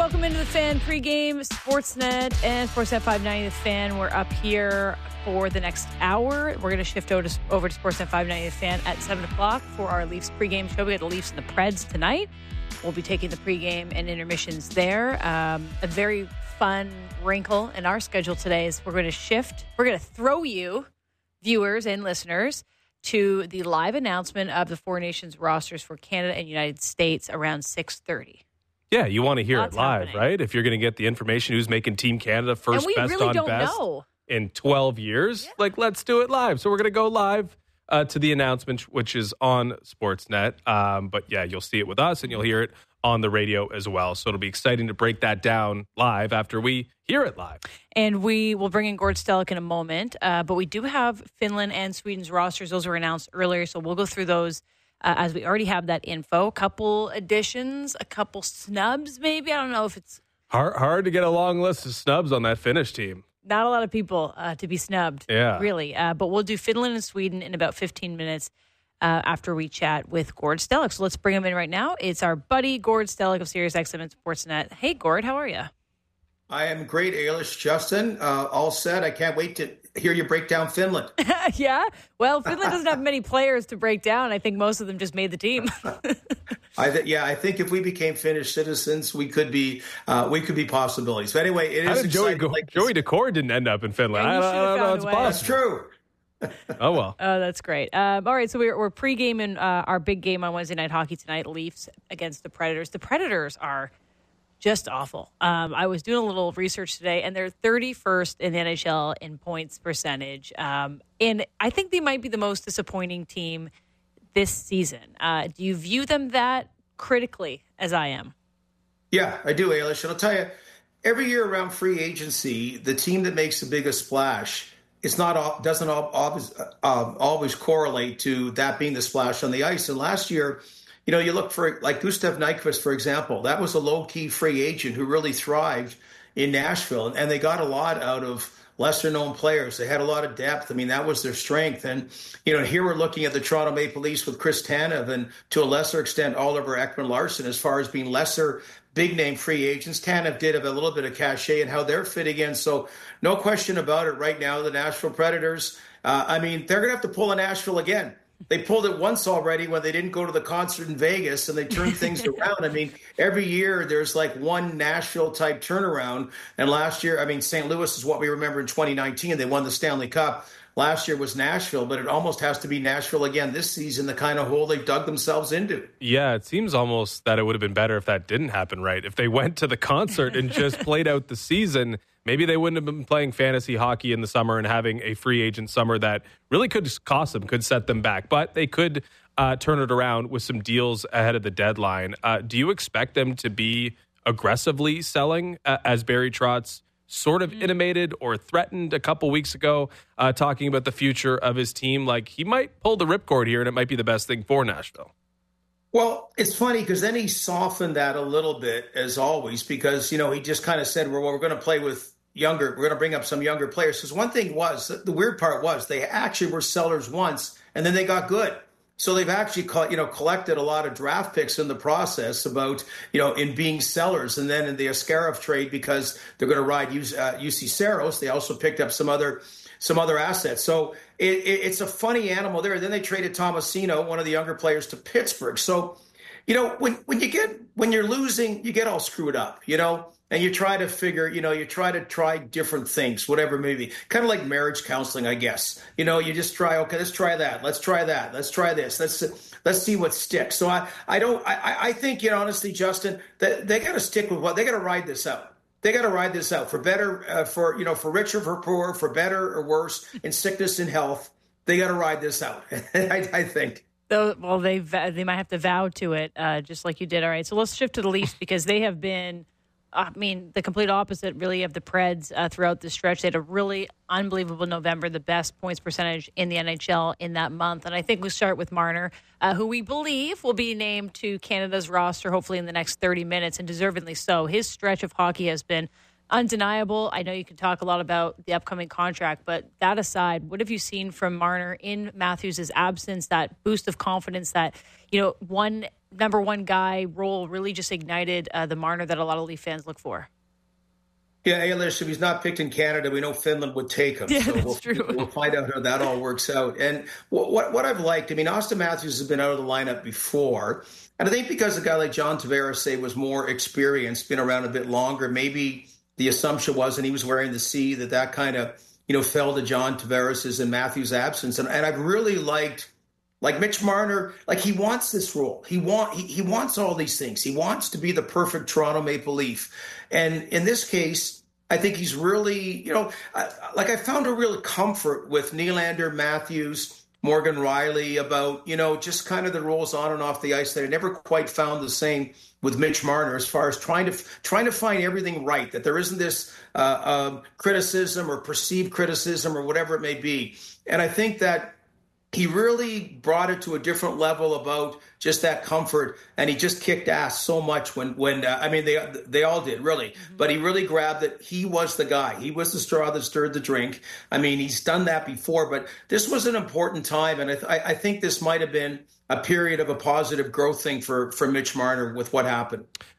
welcome into the Fan pregame, Sportsnet and Sportsnet 590 The Fan. We're up here for the next hour. We're going to shift over to Sportsnet 590 The Fan at 7 o'clock for our Leafs pregame show. We got the Leafs and the Preds tonight. We'll be taking the pregame and intermissions there. A very fun wrinkle in our schedule today is we're going to shift. We're going to throw you, viewers and listeners, to the live announcement of the Four Nations rosters for Canada and United States around 6:30. Yeah, you want to hear Lots it live, happening. Right? If you're going to get the information who's making Team Canada first, And we best really on don't best know. in 12 years, let's do it live. So we're going to go live to the announcement, which is on Sportsnet. But yeah, you'll see it with us and you'll hear it on the radio as well. So it'll be exciting to break that down live after we hear it live. And we will bring in Gord Stellick in a moment. But we do have Finland and Sweden's rosters. Those were announced earlier, so we'll go through those as we already have that info. A couple additions, a couple snubs maybe. I don't know if it's... Hard to get a long list of snubs on that Finnish team. Not a lot of people to be snubbed, Yeah. really. But we'll do Finland and Sweden in about 15 minutes after we chat with Gord Stellick. So let's bring him in right now. It's our buddy Gord Stellick of SiriusXM and Sportsnet. Hey, Gord, how are you? I am great, Ailish. Justin, all set. I can't wait to hear you break down Finland. Yeah? Well, Finland doesn't have many players to break down. I think most of them just made the team. I think if we became Finnish citizens, we could be possibilities. But anyway, it is exciting. Joey Decore didn't end up in Finland. Yeah, I don't know. It's way. That's possible. true. Oh, well. Oh, that's great. All right, so we're pre-gaming our big game on Wednesday Night Hockey tonight, Leafs against the Predators. The Predators are just awful. I was doing a little research today, and they're 31st in the NHL in points percentage. And I think they might be the most disappointing team this season. Do you view them that critically as I am? Yeah, I do, Ailish. And I'll tell you, every year around free agency, the team that makes the biggest splash, doesn't always correlate to that being the splash on the ice. And last year, you look for like Gustav Nyquist, for example. That was a low-key free agent who really thrived in Nashville, and they got a lot out of lesser-known players. They had a lot of depth. I mean, that was their strength. And, here we're looking at the Toronto Maple Leafs with Chris Tanev and, to a lesser extent, Oliver Ekman-Larsson as far as being lesser big-name free agents. Tanev did have a little bit of cachet and how they're fitting in. So no question about it right now, the Nashville Predators, they're going to have to pull a Nashville again. They pulled it once already when they didn't go to the concert in Vegas and they turned things around. Every year there's like one Nashville-type turnaround. And last year, St. Louis is what we remember in 2019. They won the Stanley Cup. Last year was Nashville, but it almost has to be Nashville again this season, the kind of hole they've dug themselves into. Yeah, it seems almost that it would have been better if that didn't happen, right? If they went to the concert and just played out the season, maybe they wouldn't have been playing fantasy hockey in the summer and having a free agent summer that really could cost them, could set them back. But they could turn it around with some deals ahead of the deadline. Do you expect them to be aggressively selling as Barry Trotz sort of intimated or threatened a couple weeks ago, talking about the future of his team? Like, he might pull the ripcord here and it might be the best thing for Nashville. Well, it's funny because then he softened that a little bit, as always, because, he just kind of said, well, we're going to play with we're going to bring up some younger players. Because one thing was, the weird part was they actually were sellers once and then they got good. So they've actually collected a lot of draft picks in the process about, in being sellers. And then in the Askarov trade, because they're going to ride UC Saros, they also picked up some other assets. So it's a funny animal there. Then they traded Tomasino, one of the younger players, to Pittsburgh. So, when you're losing, you get all screwed up, and you try to figure, you try to try different things, whatever it may be. Kind of like marriage counseling, I guess. You just try, okay, let's try that. Let's try that. Let's try this. Let's see what sticks. So I think, honestly, Justin, that they got to stick with they got to ride this out. They got to ride this out for better, for richer, for poor, for better or worse, in sickness and health. They got to ride this out, I think. Well, they might have to vow to it, just like you did. All right, so let's shift to the Leafs because they have been, the complete opposite, really, of the Preds throughout the stretch. They had a really unbelievable November, the best points percentage in the NHL in that month. And I think we'll start with Marner, who we believe will be named to Canada's roster hopefully in the next 30 minutes, and deservedly so. His stretch of hockey has been undeniable. I know you can talk a lot about the upcoming contract, but that aside, what have you seen from Marner in Matthews' absence, that boost of confidence that, won number one guy role really just ignited the Marner that a lot of Leaf fans look for. Yeah, Ailish, if he's not picked in Canada, we know Finland would take him. Yeah, so that's true. We'll find out how that all works out. And what I've liked, I mean, Austin Matthews has been out of the lineup before. And I think because a guy like John Tavares, say, was more experienced, been around a bit longer, maybe the assumption was, and he was wearing the C, that kind of, fell to John Tavares' and Matthews' absence. And I've really liked, like Mitch Marner, like he wants this role. He wants all these things. He wants to be the perfect Toronto Maple Leaf. And in this case, I think he's really, I found a real comfort with Nylander, Matthews, Morgan Riley about, just kind of the roles on and off the ice that I never quite found the same with Mitch Marner as far as trying to find everything right, that there isn't this criticism or perceived criticism or whatever it may be. And I think that he really brought it to a different level about just that comfort, and he just kicked ass so much when they all did, really. Mm-hmm. But he really grabbed that he was the guy. He was the straw that stirred the drink. I mean, he's done that before, but this was an important time, and I think this might have been a period of a positive growth thing for Mitch Marner with what happened.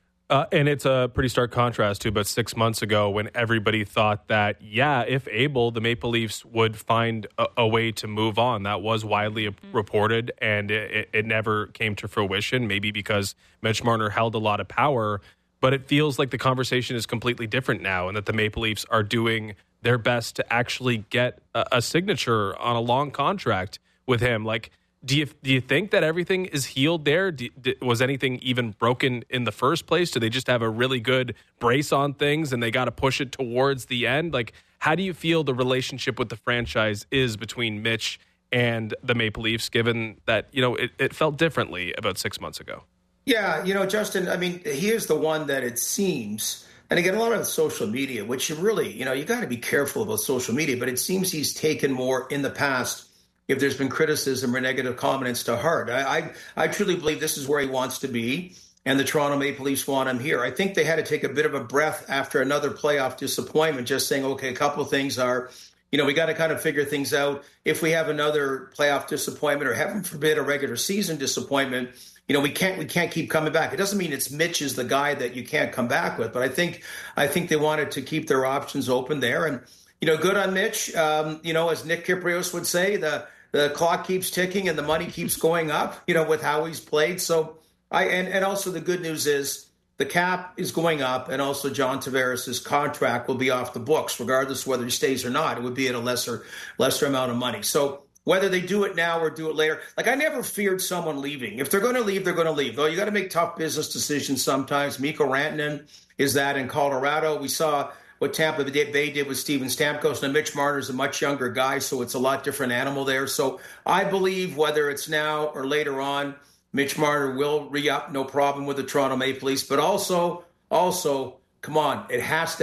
And it's a pretty stark contrast to about 6 months ago when everybody thought that, if able, the Maple Leafs would find a way to move on. That was widely reported, and it never came to fruition, maybe because Mitch Marner held a lot of power. But it feels like the conversation is completely different now, and that the Maple Leafs are doing their best to actually get a signature on a long contract with him. Like, do you think that everything is healed there? Was anything even broken in the first place? Do they just have a really good brace on things and they got to push it towards the end? Like, how do you feel the relationship with the franchise is between Mitch and the Maple Leafs, given that, it felt differently about 6 months ago? Yeah, Justin, I mean, he is the one that it seems, and again, a lot of social media, which you really, you got to be careful about social media, but it seems he's taken more in the past if there's been criticism or negative comments to heart. I truly believe this is where he wants to be, and the Toronto Maple Leafs want him here. I think they had to take a bit of a breath after another playoff disappointment, just saying, okay, a couple of things are, we got to kind of figure things out. If we have another playoff disappointment or heaven forbid a regular season disappointment, we can't keep coming back. It doesn't mean it's Mitch is the guy that you can't come back with, but I think they wanted to keep their options open there. And, good on Mitch. As Nick Kypreos would say, the clock keeps ticking and the money keeps going up, with how he's played. So and also the good news is the cap is going up, and also John Tavares' contract will be off the books, regardless of whether he stays or not. It would be at a lesser amount of money. So whether they do it now or do it later, like I never feared someone leaving. If they're going to leave, they're going to leave. Though you got to make tough business decisions sometimes. Mikko Rantanen is that in Colorado. We saw what Tampa Bay did with Steven Stamkos. And Mitch Marner's a much younger guy, so it's a lot different animal there. So I believe whether it's now or later on, Mitch Marner will re-up, no problem with the Toronto Maple Leafs. But also, come on, there has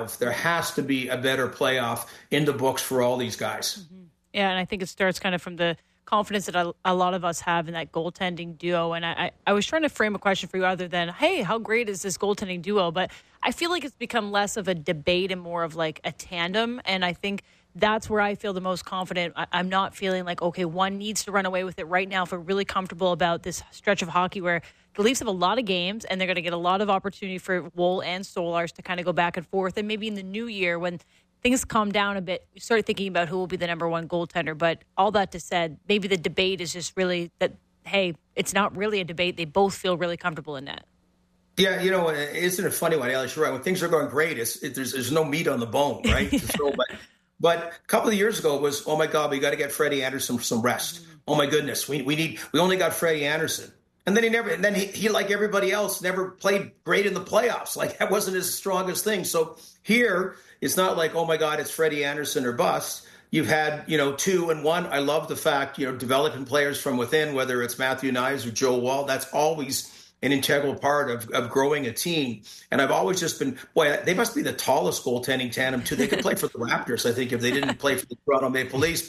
to be a better playoff in the books for all these guys. Mm-hmm. Yeah, and I think it starts kind of from the confidence that a lot of us have in that goaltending duo. And I was trying to frame a question for you other than, hey, how great is this goaltending duo? But I feel like it's become less of a debate and more of like a tandem. And I think that's where I feel the most confident. I'm not feeling like, okay, one needs to run away with it right now if we're really comfortable about this stretch of hockey where the Leafs have a lot of games and they're going to get a lot of opportunity for Woll and Stolarz to kind of go back and forth. And maybe in the new year when things calm down a bit, you start thinking about who will be the number one goaltender. But all that to said, maybe the debate is just really that, hey, it's not really a debate. They both feel really comfortable in net. Yeah, isn't it funny when Alex, you're right, when things are going great, there's no meat on the bone, right? So, but a couple of years ago it was, oh my God, we got to get Freddie Anderson some rest. Oh my goodness, we only got Freddie Anderson. And then he like everybody else, never played great in the playoffs. Like that wasn't his strongest thing. So here, it's not like, oh my God, it's Freddie Anderson or bust. You've had, 2 and 1. I love the fact, developing players from within, whether it's Matthew Knies or Joe Woll, that's always an integral part of growing a team. And I've always just been, they must be the tallest goaltending tandem too. They could play for the Raptors, I think, if they didn't play for the Toronto Maple Leafs. But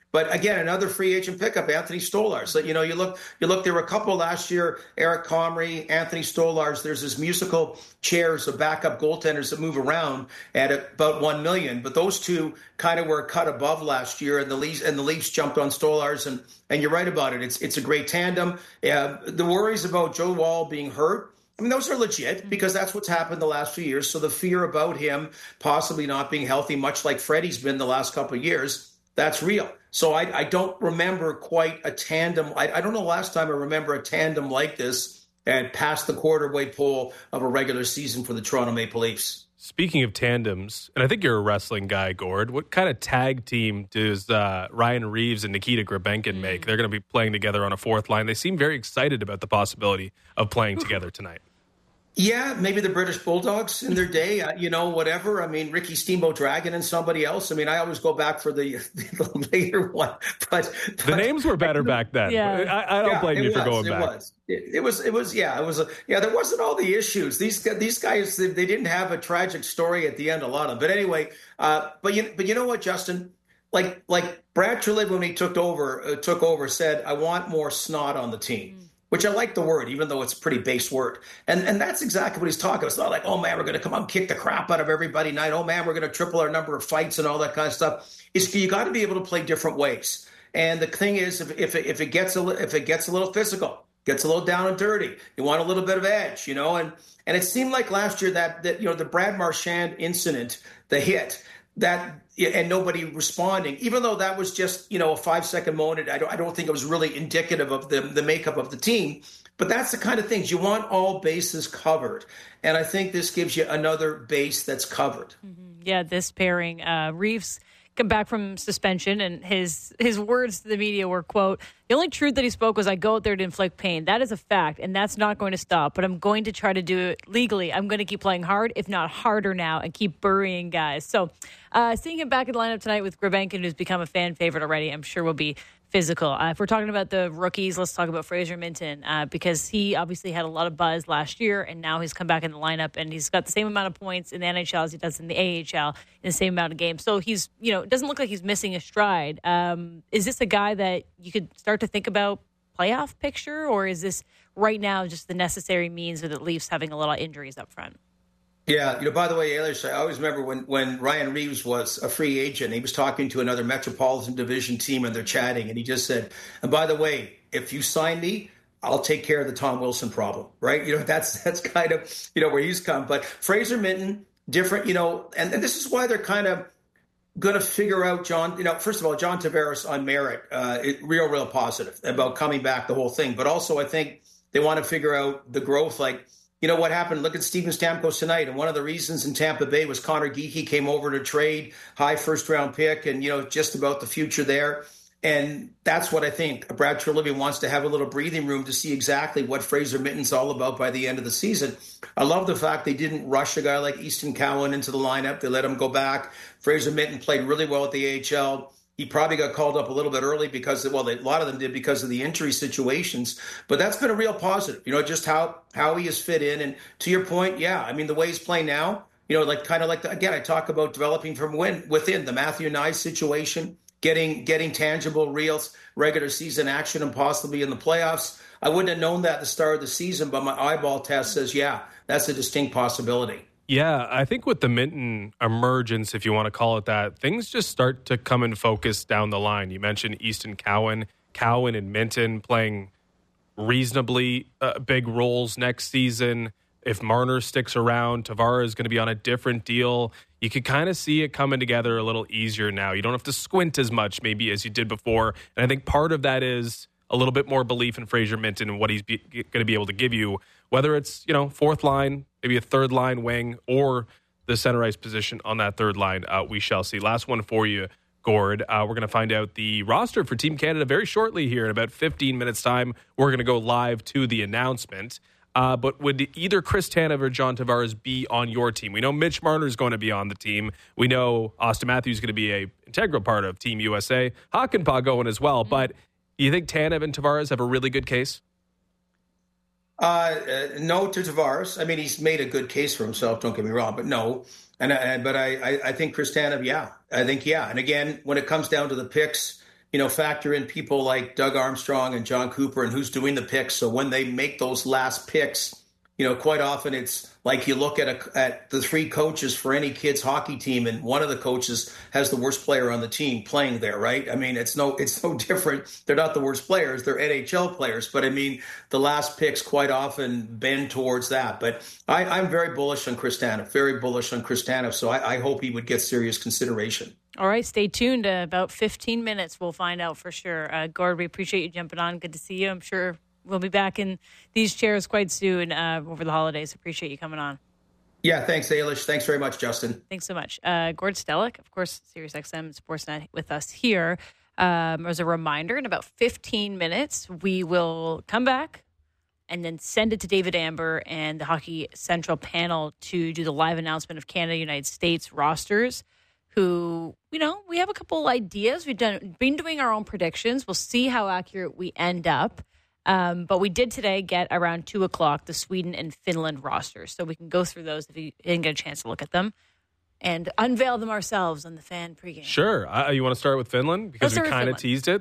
But again, another free agent pickup, Anthony Stolarz. So, you look, there were a couple last year, Eric Comrie, Anthony Stolarz. There's this musical chairs of backup goaltenders that move around at about $1 million. But those two kind of were cut above last year, and the Leafs jumped on Stolarz. And you're right about it. It's a great tandem. The worries about Joe Woll being hurt, I mean, those are legit because that's what's happened the last few years. So the fear about him possibly not being healthy, much like Freddie's been the last couple of years, that's real. So I don't remember quite a tandem. I don't know the last time I remember a tandem like this and past the quarter-way pole of a regular season for the Toronto Maple Leafs. Speaking of tandems, and I think you're a wrestling guy, Gord, what kind of tag team does Ryan Reeves and Nikita Grabenkin make? They're going to be playing together on a fourth line. They seem very excited about the possibility of playing together tonight. Yeah, maybe the British Bulldogs in their day, whatever. I mean, Ricky Steamboat Dragon and somebody else. I mean, I always go back for the later one. But the names were better back then. Yeah. I don't blame you for going back. It was. There wasn't all the issues. These guys, they didn't have a tragic story at the end, a lot of them. But anyway, but you know what, Justin? Like Brad Treliving, when he took over, said, I want more snot on the team. Which I like the word, even though it's a pretty base word. And that's exactly what he's talking about. It's not like, oh, man, we're going to come out and kick the crap out of everybody tonight. Oh, man, we're going to triple our number of fights and all that kind of stuff. It's you got to be able to play different ways. And the thing is, if it gets a little physical, gets a little down and dirty, you want a little bit of edge, And it seemed like last year that the Brad Marchand incident, the hit, that and nobody responding, even though that was just, a 5-second moment. I don't think it was really indicative of the makeup of the team. But that's the kind of things you want, all bases covered. And I think this gives you another base that's covered. Mm-hmm. Yeah, this pairing, Reeves come back from suspension, and his words to the media were, quote, the only truth that he spoke was, I go out there to inflict pain. That is a fact, and that's not going to stop. But I'm going to try to do it legally. I'm going to keep playing hard, if not harder now, and keep burying guys. So seeing him back in the lineup tonight with Grabenkin, who's become a fan favorite already, I'm sure will be physical. If we're talking about the rookies, let's talk about Fraser Minten because he obviously had a lot of buzz last year, and now he's come back in the lineup, and he's got the same amount of points in the NHL as he does in the AHL in the same amount of games. So he's, it doesn't look like he's missing a stride. Is this a guy that you could start to think about playoff picture, or is this right now just the necessary means of the Leafs having a lot of injuries up front? Yeah, by the way, Eilish, I always remember when Ryan Reeves was a free agent, he was talking to another Metropolitan Division team, and they're chatting, and he just said, and by the way, if you sign me, I'll take care of the Tom Wilson problem, right? That's kind of, where he's come. But Fraser Minten, different, and this is why they're kind of going to figure out John, first of all, John Tavares on merit, real positive about coming back, the whole thing. But also I think they want to figure out the growth, like, what happened? Look at Steven Stamkos tonight. And one of the reasons in Tampa Bay was Connor Geekie came over to trade, high first-round pick, and, just about the future there. And that's what I think. Brad Treliving wants to have a little breathing room to see exactly what Fraser Minten's all about by the end of the season. I love the fact they didn't rush a guy like Easton Cowan into the lineup. They let him go back. Fraser Minten played really well at the AHL. He probably got called up a little bit early because, a lot of them did because of the injury situations. But that's been a real positive, just how he has fit in. And to your point, yeah, I mean, the way he's playing now, again, I talk about developing from within the Matthew Nye situation, getting tangible, real regular season action and possibly in the playoffs. I wouldn't have known that at the start of the season, but my eyeball test says, yeah, that's a distinct possibility. Yeah, I think with the Minten emergence, if you want to call it that, things just start to come in focus down the line. You mentioned Easton Cowan and Minten playing reasonably big roles next season. If Marner sticks around, Tavares is going to be on a different deal. You could kind of see it coming together a little easier now. You don't have to squint as much maybe as you did before. And I think part of that is a little bit more belief in Fraser Minten and what he's going to be able to give you, whether it's, fourth line, maybe a third line wing, or the center ice position on that third line. We shall see. Last one for you, Gord. We're going to find out the roster for Team Canada very shortly here in about 15 minutes' time. We're going to go live to the announcement. But would either Chris Tanev or John Tavares be on your team? We know Mitch Marner is going to be on the team. We know Austin Matthews is going to be an integral part of Team USA. Hakanpää going as well. But do you think Tanev and Tavares have a really good case? No to Tavares. I mean, he's made a good case for himself, don't get me wrong, but no. But I think Chris Tanev, yeah. I think, yeah. And again, when it comes down to the picks, factor in people like Doug Armstrong and John Cooper and who's doing the picks. So when they make those last picks, quite often it's like you look at the three coaches for any kids hockey team, and one of the coaches has the worst player on the team playing there, right? I mean, it's no different. They're not the worst players; they're NHL players. But I mean, the last picks quite often bend towards that. But I'm very bullish on Kristanov, very bullish on Kristanov. So I hope he would get serious consideration. All right, stay tuned. About 15 minutes, we'll find out for sure. Gord, we appreciate you jumping on. Good to see you. I'm sure we'll be back in these chairs quite soon over the holidays. Appreciate you coming on. Yeah, thanks, Ailish. Thanks very much, Justin. Thanks so much. Gord Stellick, of course, SiriusXM Sportsnet with us here. As a reminder, in about 15 minutes, we will come back and then send it to David Amber and the Hockey Central panel to do the live announcement of Canada, United States rosters, who, we have a couple ideas. We've been doing our own predictions. We'll see how accurate we end up. But we did today get around 2:00 the Sweden and Finland rosters. So we can go through those if you didn't get a chance to look at them and unveil them ourselves on the fan pregame. Sure. You want to start with Finland? Because we kind of teased it.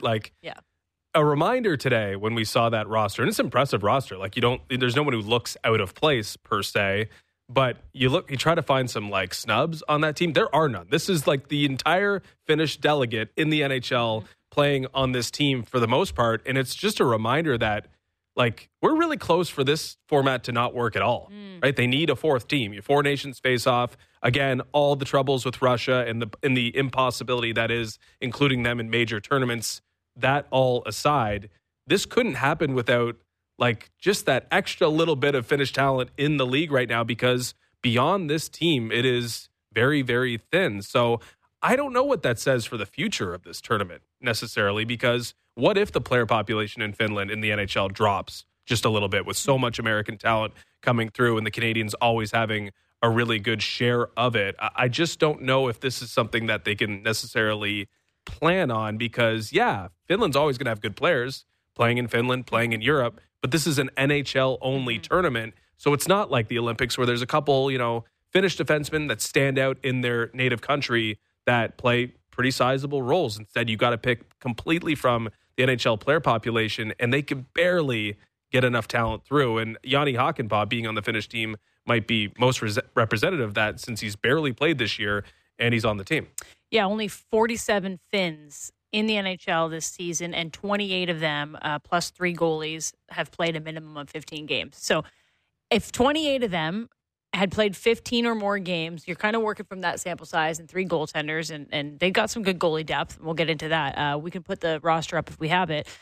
A reminder today when we saw that roster, and it's an impressive roster. There's no one who looks out of place per se, but you try to find some snubs on that team. There are none. This is the entire Finnish delegate in the NHL playing on this team for the most part. And it's just a reminder that we're really close for this format to not work at all, right? They need a fourth team. Your four nations face off. Again, all the troubles with Russia and the impossibility that is including them in major tournaments. That all aside, this couldn't happen without just that extra little bit of Finnish talent in the league right now, because beyond this team, it is very, very thin. So I don't know what that says for the future of this tournament necessarily, because what if the player population in Finland in the NHL drops just a little bit with so much American talent coming through and the Canadians always having a really good share of it? I just don't know if this is something that they can necessarily plan on, because, Finland's always going to have good players playing in Finland, playing in Europe, but this is an NHL-only tournament, so it's not like the Olympics where there's a couple, Finnish defensemen that stand out in their native country that play pretty sizable roles. Instead, you got to pick completely from the NHL player population, and they can barely get enough talent through. And Jani Hakanpää being on the Finnish team might be most representative of that, since he's barely played this year and he's on the team. Yeah, only 47 Finns in the NHL this season, and 28 of them, plus 3 goalies, have played a minimum of 15 games. So if 28 of them had played 15 or more games, you're kind of working from that sample size, and 3 goaltenders, and they've got some good goalie depth. We'll get into that. We can put the roster up if we have it.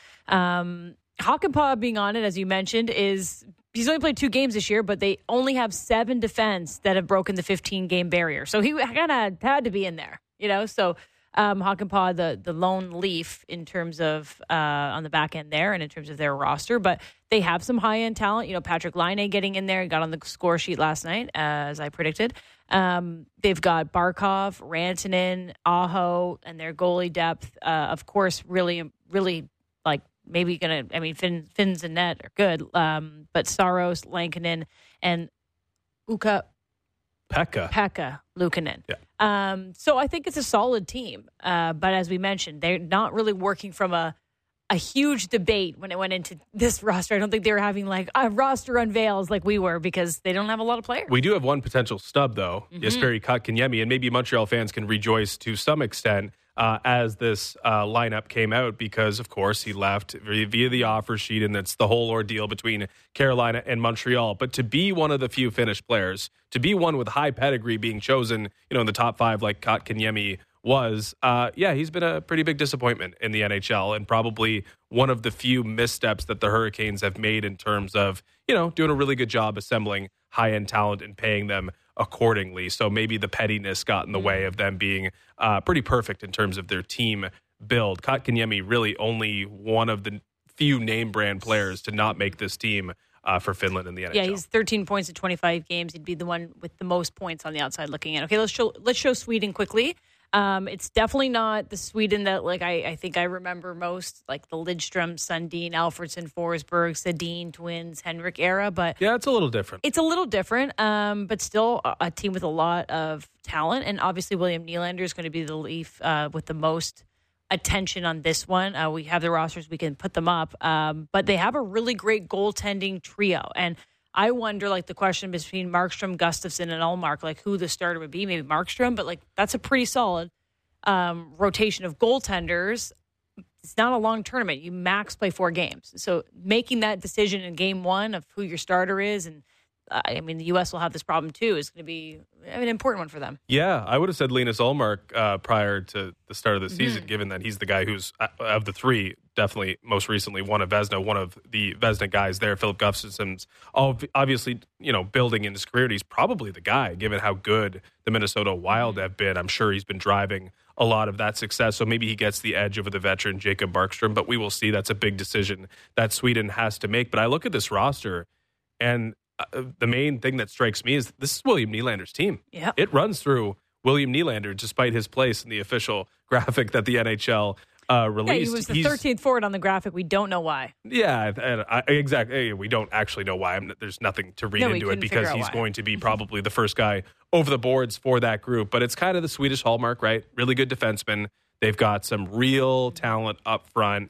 Hakanpää being on it, as you mentioned, he's only played 2 games this year, but they only have 7 defense that have broken the 15-game barrier. So he kind of had to be in there, So Hakanpää, the lone leaf in terms of on the back end there and in terms of their roster. But they have some high-end talent. Patrik Laine getting in there, got on the score sheet last night, as I predicted. They've got Barkov, Rantanen, Aho, and their goalie depth. Of course, really, really maybe going to, Finns and net are good. But Saros, Lankinen, and Pekka Luukkonen. Yeah. So I think it's a solid team. But as we mentioned, they're not really working from a huge debate when it went into this roster. I don't think they were having a roster unveils like we were, because they don't have a lot of players. We do have one potential snub, though, Jesperi Kotkaniemi, and maybe Montreal fans can rejoice to some extent as this lineup came out, because, of course, he left via the offer sheet, and it's the whole ordeal between Carolina and Montreal. But to be one of the few Finnish players, to be one with high pedigree being chosen, in the top 5 like Kotkaniemi was, he's been a pretty big disappointment in the NHL, and probably one of the few missteps that the Hurricanes have made in terms of, doing a really good job assembling high-end talent and paying them accordingly. So maybe the pettiness got in the way of them being pretty perfect in terms of their team build. Kotkaniemi really only one of the few name brand players to not make this team for Finland in the NHL. Yeah, he's 13 points in 25 games. He'd be the one with the most points on the outside looking in. Okay, let's show Sweden quickly. It's definitely not the Sweden that I think I remember most, like the Lidström, Sundin, Alfredsson, Forsberg, Sedin, Twins, Henrik era. But yeah, it's a little different. It's a little different, but still a team with a lot of talent. And obviously William Nylander is going to be the Leaf with the most attention on this one. We have the rosters, we can put them up, but they have a really great goaltending trio. And I wonder, like, the question between Markstrom, Gustafsson, and Ullmark, like, who the starter would be. Maybe Markstrom, but, like, that's a pretty solid rotation of goaltenders. It's not a long tournament. You max play 4 games. So making that decision in game 1 of who your starter is, and I mean, the U.S. will have this problem too, is going to be an important one for them. Yeah, I would have said Linus Ullmark prior to the start of the season, given that he's the guy who's, of the 3, definitely most recently won a Vezina, one of the Vezina guys there. Philip Gustafsson's obviously, building in his career. He's probably the guy, given how good the Minnesota Wild have been. I'm sure he's been driving a lot of that success. So maybe he gets the edge over the veteran Jacob Markstrom, but we will see. That's a big decision that Sweden has to make. But I look at this roster, and the main thing that strikes me is this is William Nylander's team. Yeah. It runs through William Nylander, despite his place in the official graphic that the NHL released. Yeah, he was the 13th forward on the graphic. We don't know why. Yeah, exactly. We don't actually know why. There's nothing to read into it because he's going to be probably the first guy over the boards for that group. But it's kind of the Swedish hallmark, right? Really good defensemen. They've got some real talent up front.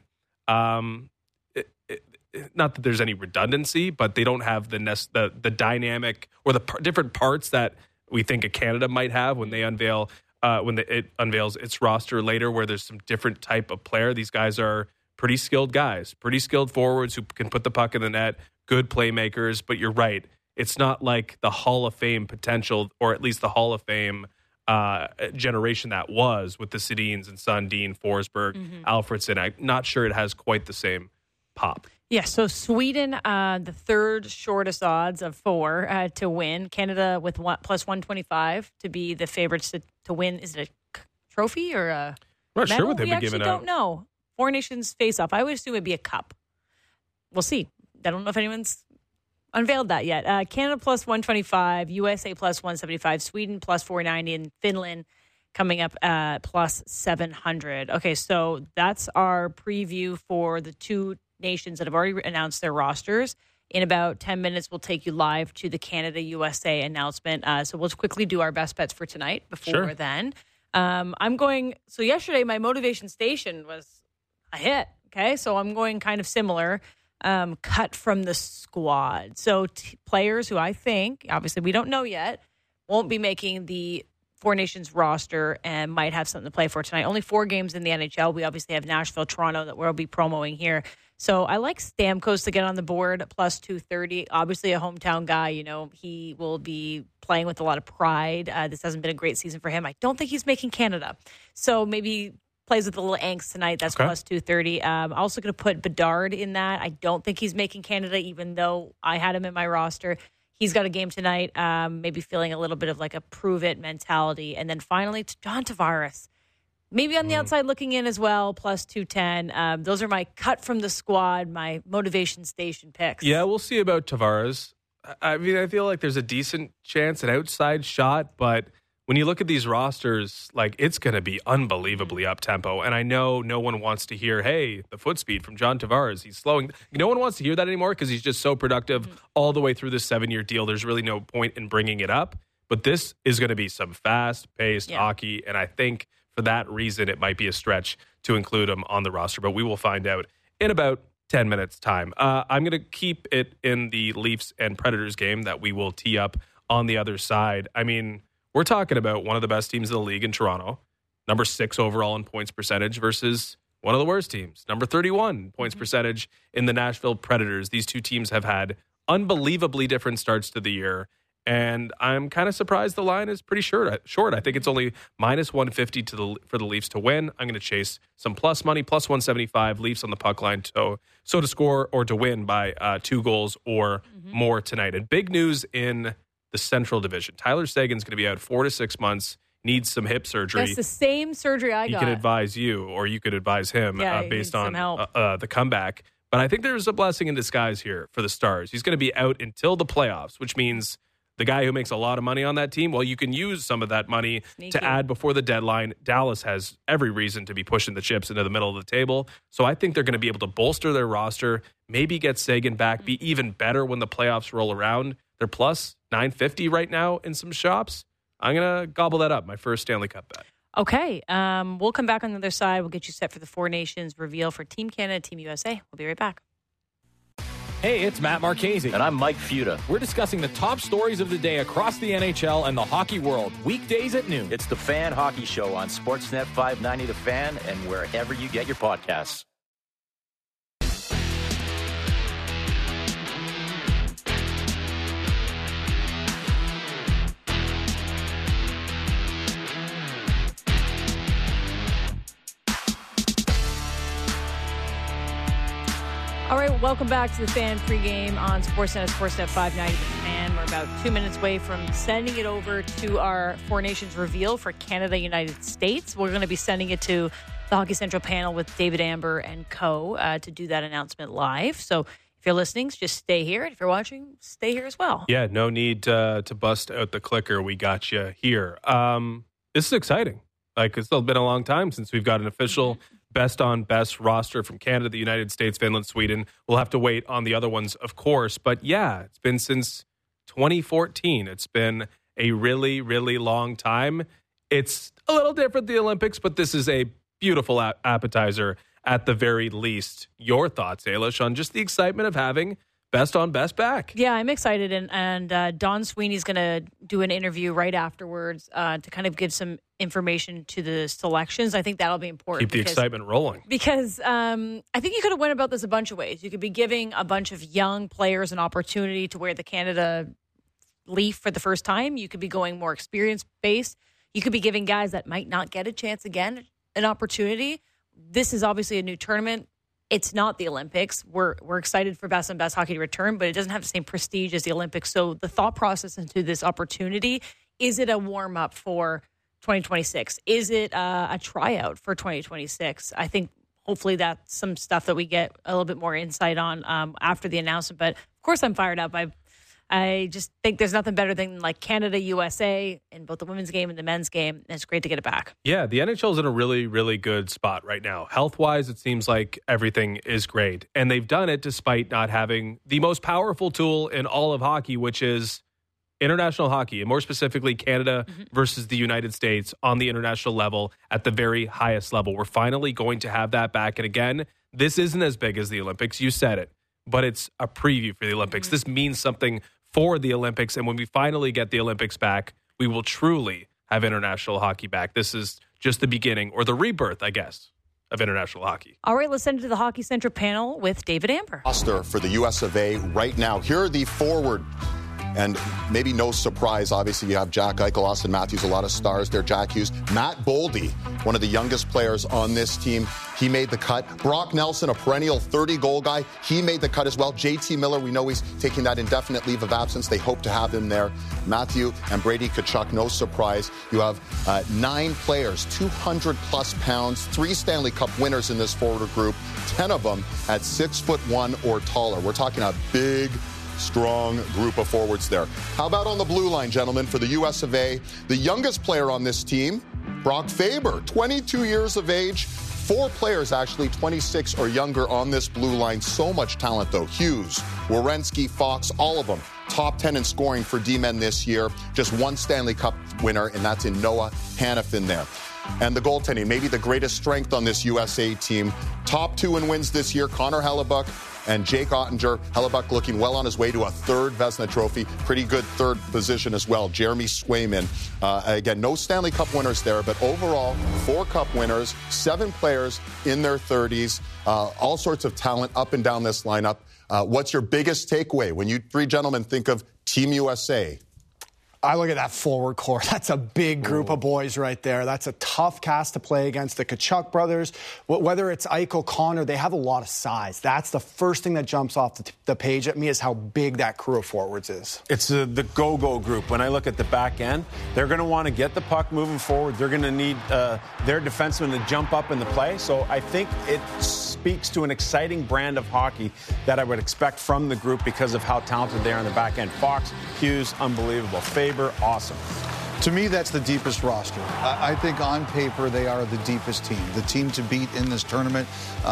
Not that there's any redundancy, but they don't have the dynamic or the different parts that we think a Canada might have when they unveil it unveils its roster later, where there's some different type of player. These guys are pretty skilled guys, pretty skilled forwards who can put the puck in the net, good playmakers. But you're right, it's not like the Hall of Fame potential, or at least the Hall of Fame generation that was with the Sedins and Sundin, Forsberg, Alfredsson. I'm not sure it has quite the same pop. Yeah, so Sweden, the third shortest odds of 4 to win. Canada with plus 125 to be the favorites to win. Is it a trophy or a I'm not medal? sure what they've been given out. We actually don't know. 4 Nations face-off. I would assume it'd be a cup. We'll see. I don't know if anyone's unveiled that yet. Canada plus 125, USA plus 175, Sweden plus 490, and Finland coming up plus 700. Okay, so that's our preview for the 2 nations that have already announced their rosters. In about 10 minutes, we'll take you live to the Canada-USA announcement. So we'll quickly do our best bets for tonight before then. So yesterday, my motivation station was a hit. Okay, so I'm going kind of similar, cut from the squad. So players who I think, obviously we don't know yet, won't be making the 4 Nations roster and might have something to play for tonight. Only 4 games in the NHL. We obviously have Nashville, Toronto that we'll be promoting here. So I like Stamkos to get on the board, plus 230. Obviously a hometown guy. He will be playing with a lot of pride. This hasn't been a great season for him. I don't think he's making Canada. So maybe he plays with a little angst tonight. That's plus 230. I'm also going to put Bedard in that. I don't think he's making Canada, even though I had him in my roster. He's got a game tonight, maybe feeling a little bit of like a prove-it mentality. And then finally, John Tavares. Maybe on the outside looking in as well, plus 210. Those are my cut from the squad, my motivation station picks. Yeah, we'll see about Tavares. I mean, I feel like there's a decent chance, an outside shot, but when you look at these rosters, like, it's going to be unbelievably up-tempo. And I know no one wants to hear, hey, the foot speed from John Tavares, he's slowing. No one wants to hear that anymore because he's just so productive all the way through this 7-year deal. There's really no point in bringing it up. But this is going to be some fast-paced hockey, and I think for that reason, it might be a stretch to include him on the roster. But we will find out in about 10 minutes' time. I'm going to keep it in the Leafs and Predators game that we will tee up on the other side. I mean, we're talking about one of the best teams in the league in Toronto, number 6 overall in points percentage, versus one of the worst teams, number 31 points percentage in the Nashville Predators. These two teams have had unbelievably different starts to the year, and I'm kind of surprised the line is pretty short. I think it's only minus 150 for the Leafs to win. I'm going to chase some plus money, plus 175, Leafs on the puck line, so to score or to win by 2 goals or more tonight. And big news in the Central Division. Tyler Seguin's going to be out 4 to 6 months, needs some hip surgery. That's the same surgery I got. He can advise you, or you could advise him based on the comeback. But I think there's a blessing in disguise here for the Stars. He's going to be out until the playoffs, which means the guy who makes a lot of money on that team, well, you can use some of that money to add before the deadline. Dallas has every reason to be pushing the chips into the middle of the table. So I think they're going to be able to bolster their roster, maybe get Seguin back, be even better when the playoffs roll around. They're plus 950 right now in some shops. I'm going to gobble that up, my first Stanley Cup bet. Okay, we'll come back on the other side. We'll get you set for the Four Nations reveal for Team Canada, Team USA. We'll be right back. Hey, it's Matt Marchese. And I'm Mike Futa. We're discussing the top stories of the day across the NHL and the hockey world, weekdays at noon. It's the Fan Hockey Show on Sportsnet 590 The Fan and wherever you get your podcasts. All right, welcome back to the Fan pregame on Sportsnet 590 The Fan. We're about 2 minutes away from sending it over to our Four Nations reveal for Canada, United States. We're going to be sending it to the Hockey Central panel with David Amber and co. To do that announcement live. So if you're listening, just stay here. And if you're watching, stay here as well. Yeah, no need to bust out the clicker. We got you here. This is exciting. Like, it's still been a long time since we've got an official best on best roster from Canada, the United States, Finland, Sweden. We'll have to wait on the other ones, of course. But yeah, it's been since 2014. It's been a really, really long time. It's a little different, the Olympics, but this is a beautiful appetizer at the very least. Your thoughts, Ailish, on just the excitement of having best on best back? Yeah, I'm excited. And Don Sweeney's going to do an interview right afterwards to kind of give some information to the selections. I think that'll be important. Keep the excitement rolling. Because I think you could have went about this a bunch of ways. You could be giving a bunch of young players an opportunity to wear the Canada leaf for the first time. You could be going more experience-based. You could be giving guys that might not get a chance again an opportunity. This is obviously a new tournament. It's not the Olympics. We're excited for best on best hockey to return, but it doesn't have the same prestige as the Olympics. So the thought process into this opportunity, is it a warm-up for 2026? Is it a tryout for 2026? I think hopefully that's some stuff that we get a little bit more insight on after the announcement. But of course I'm fired up. I just think there's nothing better than like Canada, USA in both the women's game and the men's game. And it's great to get it back. Yeah, the NHL is in a really, really good spot right now. Health-wise, it seems like everything is great. And they've done it despite not having the most powerful tool in all of hockey, which is international hockey, and more specifically Canada versus the United States on the international level at the very highest level. We're finally going to have that back. And again, this isn't as big as the Olympics. You said it, but it's a preview for the Olympics. This means something for the Olympics. And when we finally get the Olympics back, we will truly have international hockey back. This is just the beginning, or the rebirth, I guess, of international hockey. All right, let's send it to the Hockey Central panel with David Amber. Roster for the US of A right now. Here are the forward. And maybe no surprise, obviously, you have Jack Eichel, Austin Matthews, a lot of stars there. Jack Hughes, Matt Boldy, one of the youngest players on this team. He made the cut. Brock Nelson, a perennial 30-goal guy. He made the cut as well. JT Miller, we know he's taking that indefinite leave of absence. They hope to have him there. Matthew and Brady Tkachuk, no surprise. You have 9 players, 200-plus pounds, 3 Stanley Cup winners in this forward group, 10 of them at 6'1" or taller. We're talking a big, strong group of forwards there. How about on the blue line, gentlemen, for the US of A? The youngest player on this team, Brock Faber, 22 years of age. 4 players, actually, 26 or younger on this blue line. So much talent, though. Hughes, Werenski, Fox, all of them. Top 10 in scoring for D-men this year. Just 1 Stanley Cup winner, and that's in Noah Hanifin there. And the goaltending, maybe the greatest strength on this USA team. Top 2 in wins this year, Connor Hellebuyck and Jake Ottinger. Hellebuyck looking well on his way to a 3rd Vezina Trophy. Pretty good 3rd position as well. Jeremy Swayman. Again, no Stanley Cup winners there, but overall, 4 Cup winners, 7 players in their 30s. All sorts of talent up and down this lineup. What's your biggest takeaway when you 3 gentlemen think of Team USA? I look at that forward core. That's a big group of boys right there. That's a tough cast to play against. The Tkachuk brothers, whether it's Eichel, Connor, they have a lot of size. That's the first thing that jumps off the page at me is how big that crew of forwards is. It's the go-go group. When I look at the back end, they're going to want to get the puck moving forward. They're going to need their defensemen to jump up in the play. So I think it speaks to an exciting brand of hockey that I would expect from the group because of how talented they are on the back end. Fox, Hughes, unbelievable. Faber, awesome. To me, that's the deepest roster. I think on paper they are the deepest team, the team to beat in this tournament.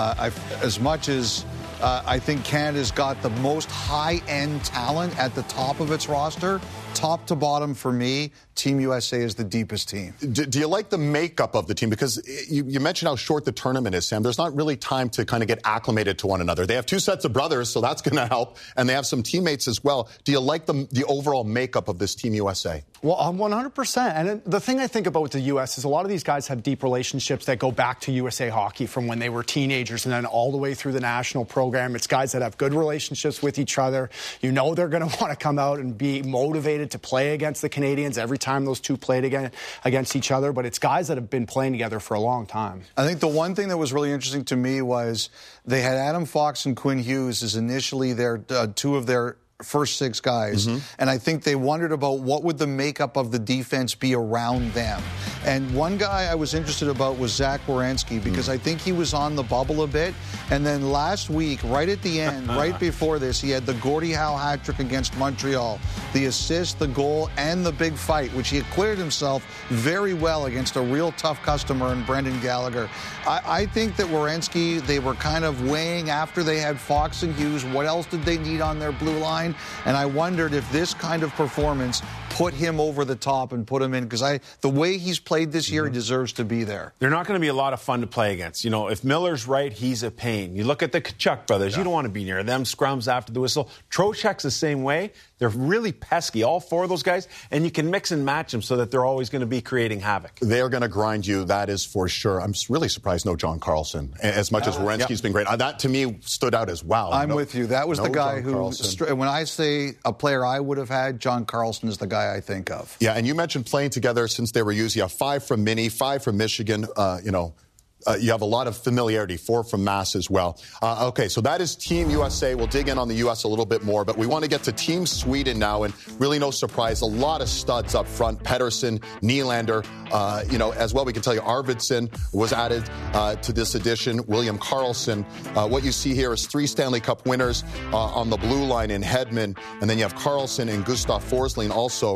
As much as I think Canada's got the most high-end talent at the top of its roster, top to bottom for me, Team USA is the deepest team. Do you like the makeup of the team? Because you mentioned how short the tournament is, Sam. There's not really time to kind of get acclimated to one another. They have 2 sets of brothers, so that's going to help. And they have some teammates as well. Do you like the overall makeup of this Team USA? Well, 100%. And the thing I think about with the U.S. is a lot of these guys have deep relationships that go back to USA Hockey from when they were teenagers and then all the way through the national program. It's guys that have good relationships with each other. You know they're going to want to come out and be motivated to play against the Canadians every time those two played against each other. But it's guys that have been playing together for a long time. I think the one thing that was really interesting to me was they had Adam Fox and Quinn Hughes as initially their 2 of their first 6 guys, and I think they wondered about what would the makeup of the defense be around them. And one guy I was interested about was Zach Werenski, because I think he was on the bubble a bit. And then last week, right at the end, right before this, he had the Gordie Howe hat trick against Montreal, the assist, the goal, and the big fight, which he acquitted himself very well against a real tough customer in Brendan Gallagher. I think that Werenski, they were kind of weighing after they had Fox and Hughes, what else did they need on their blue line? And I wondered if this kind of performance put him over the top and put him in, because the way he's played this year, he deserves to be there. They're not going to be a lot of fun to play against. You know, if Miller's right, he's a pain. You look at the Tkachuk brothers, you don't want to be near them. Scrums after the whistle. Trocheck's the same way. They're really pesky, all 4 of those guys, and you can mix and match them so that they're always going to be creating havoc. They're going to grind you, that is for sure. I'm really surprised no John Carlson, as much as Werenski's been great. That, to me, stood out as wow. I'm with you. That was the guy who, when I say a player I would have had, John Carlson is the guy I think of. Yeah, and you mentioned playing together since they were used. You have 5 from Minnie, 5 from Michigan, you have a lot of familiarity, 4 from Mass as well. Okay, so that is Team USA. We'll dig in on the U.S. a little bit more, but we want to get to Team Sweden now, and really no surprise, a lot of studs up front. Pettersson, Nylander, as well we can tell you Arvidsson was added to this addition. William Karlsson. What you see here is 3 Stanley Cup winners on the blue line in Hedman, and then you have Karlsson and Gustav Forsling also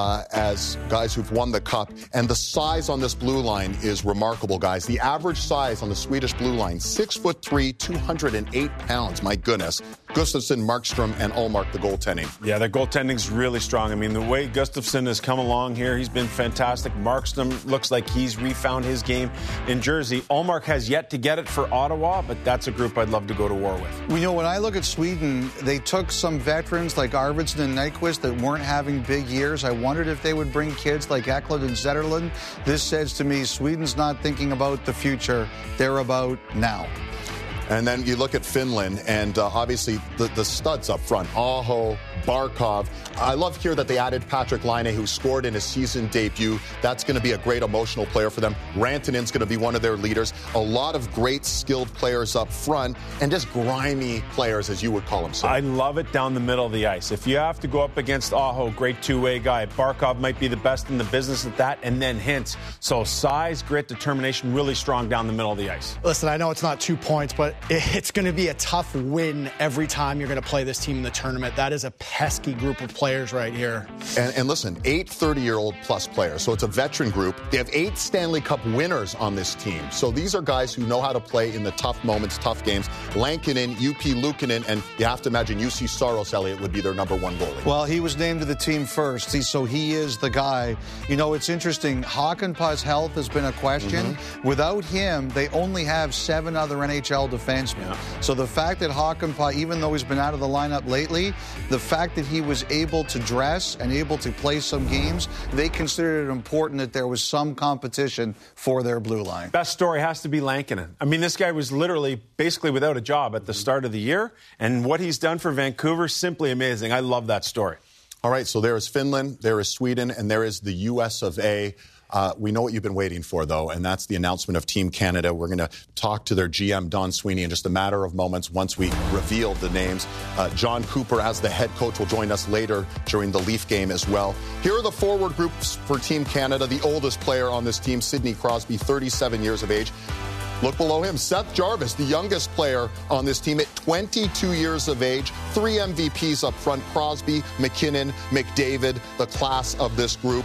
as guys who've won the cup. And the size on this blue line is remarkable, guys. The average size on the Swedish blue line, 6'3", 208 pounds. My goodness. Gustafsson, Markstrom, and Ullmark, the goaltending. Yeah, their goaltending's really strong. I mean, the way Gustafsson has come along here, he's been fantastic. Markstrom looks like he's refound his game in Jersey. Ullmark has yet to get it for Ottawa, but that's a group I'd love to go to war with. You know, when I look at Sweden, they took some veterans like Arvidsson and Nyquist that weren't having big years. I wondered if they would bring kids like Eklund and Zetterlund. This says to me, Sweden's not thinking about the future. They're about now. And then you look at Finland, and obviously the studs up front, Aho, Barkov. I love here that they added Patrick Laine, who scored in his season debut. That's going to be a great emotional player for them. Rantanen's going to be one of their leaders. A lot of great skilled players up front, and just grimy players, as you would call them. So. I love it down the middle of the ice. If you have to go up against Aho, great two-way guy. Barkov might be the best in the business at that, and then Hintz. So size, grit, determination, really strong down the middle of the ice. Listen, I know it's not 2 points, but it's going to be a tough win every time you're going to play this team in the tournament. That is a pesky group of players right here. And listen, 8 30-year-old plus players. So it's a veteran group. They have 8 Stanley Cup winners on this team. So these are guys who know how to play in the tough moments, tough games. Lankinen, UP Luukkonen, and you have to imagine UC Saros Elliott would be their number 1 goalie. Well, he was named to the team first, so he is the guy. You know, it's interesting. Hakanpää's health has been a question. Without him, they only have 7 other NHL defensemen. So the fact that Hakanpää, even though he's been out of the lineup lately, the fact that he was able to dress and able to play some games, they considered it important that there was some competition for their blue line. Best story has to be Lankinen. I mean, this guy was literally basically without a job at the start of the year, and what he's done for Vancouver, simply amazing. I love that story. All right, so there is Finland, there is Sweden, and there is the US of A. We know what you've been waiting for, though, and that's the announcement of Team Canada. We're going to talk to their GM, Don Sweeney, in just a matter of moments once we reveal the names. John Cooper, as the head coach, will join us later during the Leaf game as well. Here are the forward groups for Team Canada. The oldest player on this team, Sidney Crosby, 37 years of age. Look below him, Seth Jarvis, the youngest player on this team at 22 years of age. 3 MVPs up front, Crosby, McKinnon, McDavid, the class of this group.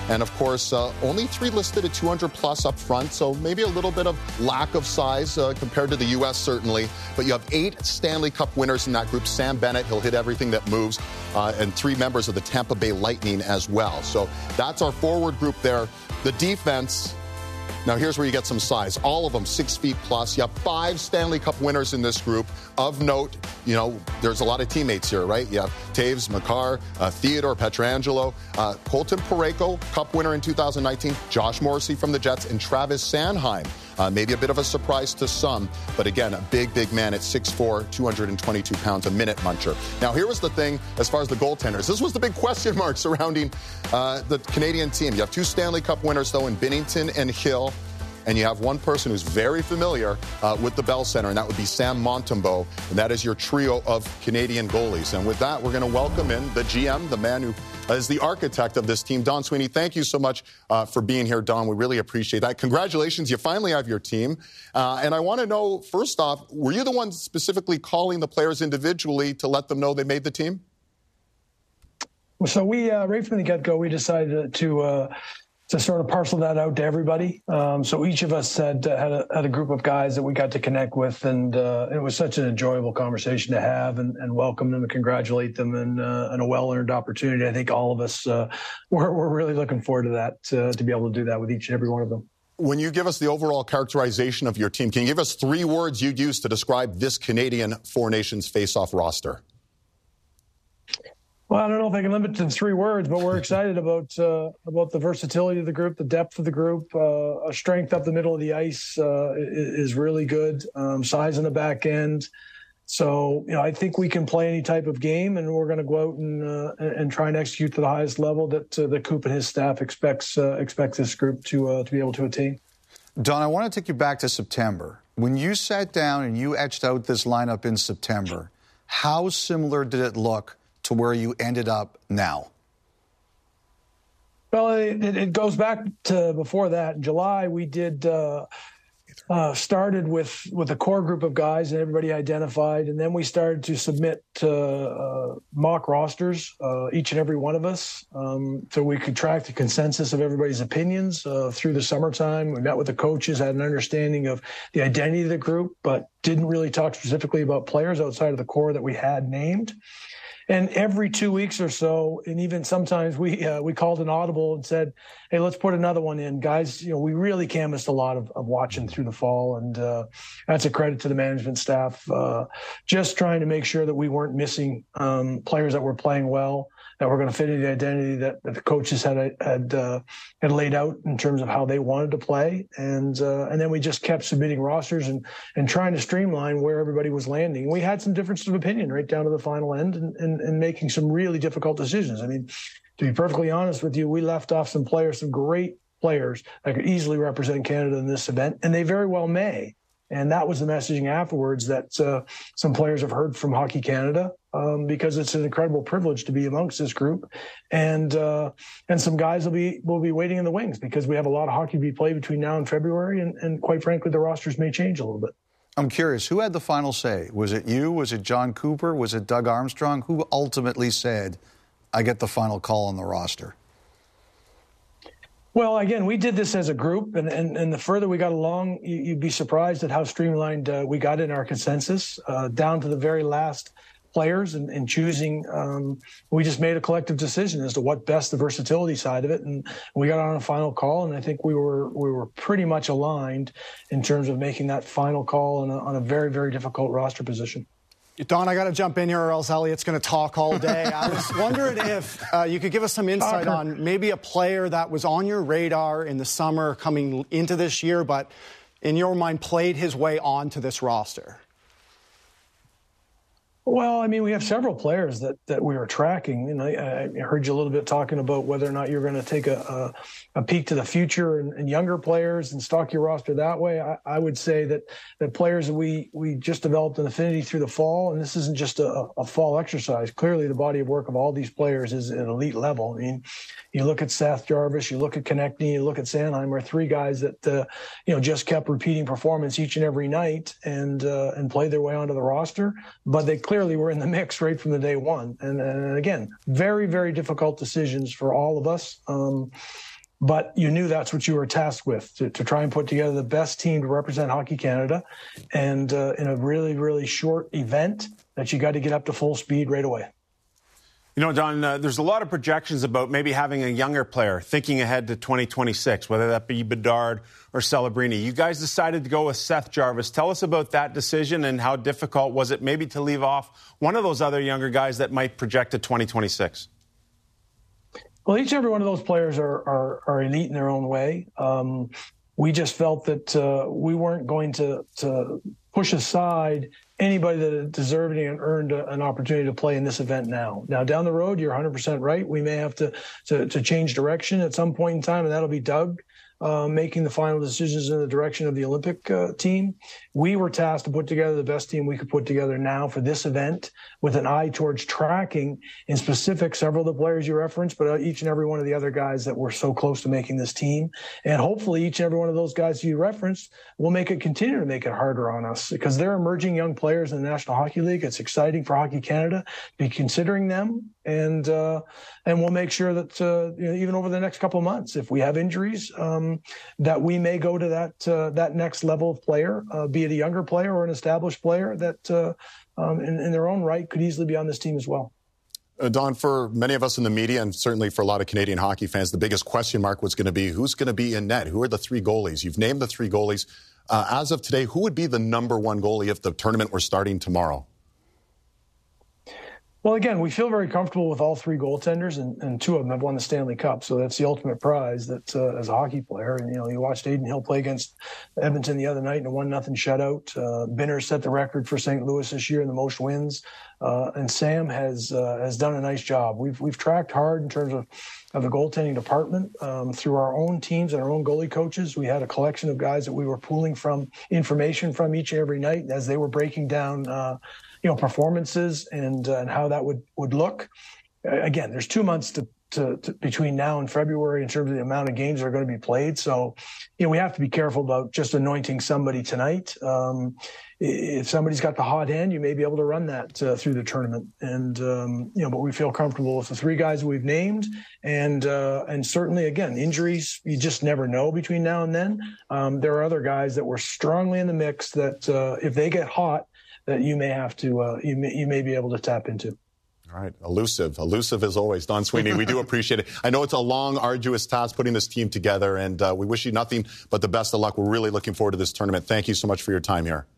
And, of course, only 3 listed at 200-plus up front, so maybe a little bit of lack of size compared to the U.S., certainly. But you have 8 Stanley Cup winners in that group. Sam Bennett, he'll hit everything that moves, and 3 members of the Tampa Bay Lightning as well. So that's our forward group there. The defense... Now, here's where you get some size. All of them 6 feet plus. You have 5 Stanley Cup winners in this group. Of note, there's a lot of teammates here, right? You have Taves, Makar, Theodore Pietrangelo, Colton Parayko, Cup winner in 2019, Josh Morrissey from the Jets, and Travis Sanheim. Maybe a bit of a surprise to some, but again, a big man at 6'4", 222 pounds, a minute muncher. Now, here was the thing as far as the goaltenders. This was the big question mark surrounding the Canadian team. You have 2 Stanley Cup winners, though, in Binnington and Hill, and you have one person who's very familiar with the Bell Center, and that would be Sam Montembeault, and that is your trio of Canadian goalies. And with that, we're going to welcome in the GM, the man who is the architect of this team, Don Sweeney. Thank you so much for being here, Don. We really appreciate that. Congratulations. You finally have your team. And I want to know, first off, were you the one specifically calling the players individually to let them know they made the team? So we, right from the get-go, we decided to sort of parcel that out to everybody. So each of us had a group of guys that we got to connect with, and it was such an enjoyable conversation to have and welcome them and congratulate them, and a well-earned opportunity. I think all of us we're really looking forward to that, to be able to do that with each and every one of them. When you give us the overall characterization of your team, can you give us 3 words you'd use to describe this Canadian Four Nations face-off roster? Well, I don't know if I can limit it to 3 words, but we're excited about the versatility of the group, the depth of the group, a strength up the middle of the ice is really good, size in the back end. So, I think we can play any type of game, and we're going to go out and try and execute to the highest level that the Coop and his staff expects this group to be able to attain. Don, I want to take you back to September. When you sat down and you etched out this lineup in September, how similar did it look to where you ended up now? Well, it goes back to before that. In July, we did started with a core group of guys and everybody identified, and then we started to submit mock rosters, each and every one of us, so we could track the consensus of everybody's opinions through the summertime. We met with the coaches, had an understanding of the identity of the group, but didn't really talk specifically about players outside of the core that we had named. And every 2 weeks or so, and even sometimes we called an audible and said, hey, let's put another one in. Guys, we really canvassed a lot of watching through the fall, and that's a credit to the management staff, just trying to make sure that we weren't missing players that were playing well, that were going to fit into the identity that the coaches had laid out in terms of how they wanted to play. And then we just kept submitting rosters and trying to streamline where everybody was landing. We had some differences of opinion right down to the final end and making some really difficult decisions. I mean, to be perfectly honest with you, we left off some great players that could easily represent Canada in this event, and they very well may. And that was the messaging afterwards that some players have heard from Hockey Canada, because it's an incredible privilege to be amongst this group, and some guys will be waiting in the wings because we have a lot of hockey to be played between now and February, and quite frankly, the rosters may change a little bit. I'm curious, who had the final say? Was it you? Was it John Cooper? Was it Doug Armstrong? Who ultimately said, I get the final call on the roster? Well, again, we did this as a group, and the further we got along, you'd be surprised at how streamlined we got in our consensus, down to the very last players and choosing. We just made a collective decision as to what best the versatility side of it, and we got on a final call, and I think we were pretty much aligned in terms of making that final call on a very, very difficult roster position. Don, I got to jump in here or else Elliot's going to talk all day. I was wondering if you could give us some insight on maybe a player that was on your radar in the summer coming into this year, but in your mind played his way onto this roster. Well, I mean, we have several players that we are tracking. And I heard you a little bit talking about whether or not you're going to take a peek to the future and younger players and stock your roster that way. I would say that players that we just developed an affinity through the fall, and this isn't just a fall exercise. Clearly, the body of work of all these players is at an elite level. I mean, you look at Seth Jarvis, you look at Konechny, you look at Sanheim, are 3 guys that just kept repeating performance each and every night and played their way onto the roster, but they clearly were in the mix right from the day one. And again, very, very difficult decisions for all of us. But you knew that's what you were tasked with, to try and put together the best team to represent Hockey Canada. And in a really, really short event that you got to get up to full speed right away. You know, Don, there's a lot of projections about maybe having a younger player thinking ahead to 2026, whether that be Bedard or Celebrini. You guys decided to go with Seth Jarvis. Tell us about that decision and how difficult was it maybe to leave off one of those other younger guys that might project to 2026? Well, each and every one of those players are elite in their own way. We just felt that we weren't going to push aside anybody that deserved and earned an opportunity to play in this event now. Now, down the road, you're 100% right. We may have to change direction at some point in time, and that'll be Doug making the final decisions in the direction of the Olympic team. We were tasked to put together the best team we could put together now for this event, with an eye towards tracking in specific several of the players you referenced, but each and every one of the other guys that were so close to making this team. And hopefully each and every one of those guys you referenced will continue to make it harder on us, because they're emerging young players in the National Hockey League. It's exciting for Hockey Canada to be considering them. And we'll make sure that even over the next couple of months, if we have injuries, that we may go to that next level of player, be it a younger player or an established player that in their own right could easily be on this team as well. Don, for many of us in the media, and certainly for a lot of Canadian hockey fans, the biggest question mark was going to be who's going to be in net? Who are the three goalies? You've named the three goalies. As of today, who would be the number one goalie if the tournament were starting tomorrow? Well, again, we feel very comfortable with all three goaltenders, and two of them have won the Stanley Cup. So that's the ultimate prize that as a hockey player. And, you watched Aiden Hill play against Edmonton the other night in a 1-0 shutout. Binner set the record for St. Louis this year in the most wins. And Sam has done a nice job. We've tracked hard in terms of the goaltending department through our own teams and our own goalie coaches. We had a collection of guys that we were pulling from information from each and every night as they were breaking down performances and how that would look. Again, there's 2 months to between now and February in terms of the amount of games that are going to be played. So, we have to be careful about just anointing somebody tonight. If somebody's got the hot hand, you may be able to run that through the tournament. And, but we feel comfortable with the three guys we've named. And certainly, again, injuries, you just never know between now and then. There are other guys that were strongly in the mix that if they get hot, that you may have to, you may be able to tap into. All right. Elusive as always. Don Sweeney, we do appreciate it. I know it's a long, arduous task putting this team together, and we wish you nothing but the best of luck. We're really looking forward to this tournament. Thank you so much for your time here.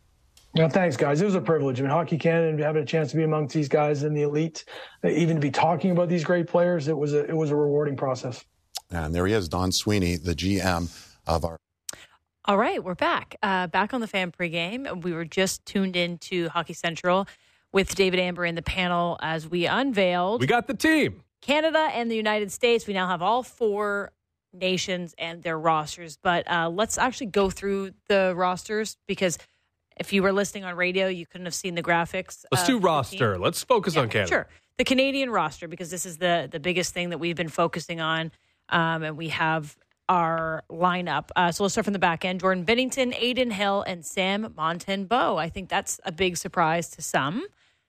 Thanks, guys. It was a privilege. Hockey Canada, and having a chance to be amongst these guys in the elite, even to be talking about these great players, it was a rewarding process. And there he is, Don Sweeney, the GM of our... All right, we're back. Back on the Fan pregame. We were just tuned into Hockey Central with David Amber in the panel as we unveiled. We got the team. Canada and the United States. We now have all four nations and their rosters. But let's actually go through the rosters, because if you were listening on radio, you couldn't have seen the graphics. Let's do roster. Let's focus on Canada. Sure. The Canadian roster, because this is the biggest thing that we've been focusing on. And we have our lineup. So let's start from the back end. Jordan Binnington, Aiden Hill, and Sam Montembeault. I think that's a big surprise to some.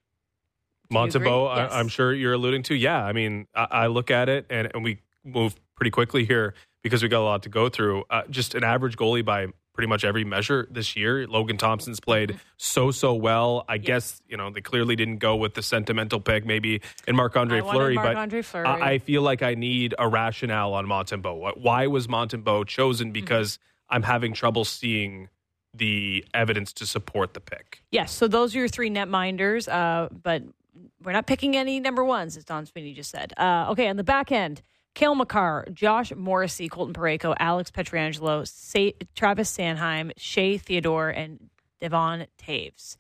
Montembeault, yes. I'm sure you're alluding to. Yeah, I mean, I look at it, and we move pretty quickly here because we got a lot to go through. Just an average goalie by pretty much every measure this year. Logan Thompson's played so well. I guess, they clearly didn't go with the sentimental pick maybe in Marc-Andre Fleury, but I feel like I need a rationale on Montembeault. Why was Montembeault chosen? Because I'm having trouble seeing the evidence to support the pick. Yes, so those are your three netminders, but we're not picking any number ones, as Don Sweeney just said. Okay, on the back end, Cale Makar, Josh Morrissey, Colton Parayko, Alex Pietrangelo, Travis Sanheim, Shea Theodore, and Devon Taves.